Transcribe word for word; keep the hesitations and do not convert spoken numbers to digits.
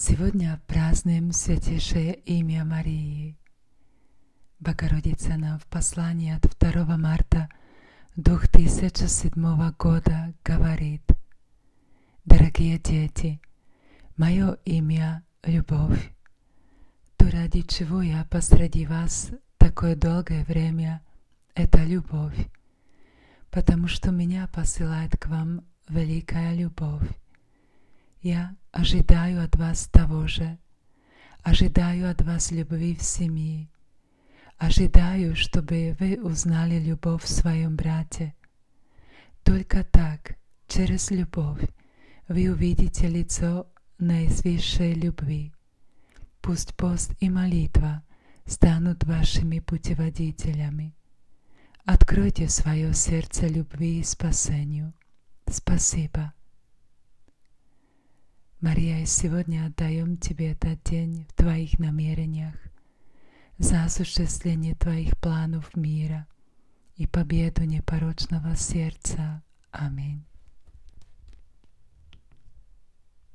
Сегодня празднуем святейшее имя Марии. Богородица нам в послании от второго марта две тысячи седьмого года говорит: «Дорогие дети, мое имя — любовь. То, ради чего я посреди вас такое долгое время, это любовь, потому что меня посылает к вам великая любовь. Я ожидаю от вас того же, ожидаю от вас любви в семье, ожидаю, чтобы вы узнали любовь в своем брате. Только так, через любовь, вы увидите лицо наивысшей любви. Пусть пост и молитва станут вашими путеводителями. Откройте свое сердце любви и спасению. Спасибо. Мария, сегодня отдаем Тебе этот день в Твоих намерениях за осуществление Твоих планов мира и победу непорочного сердца. Аминь.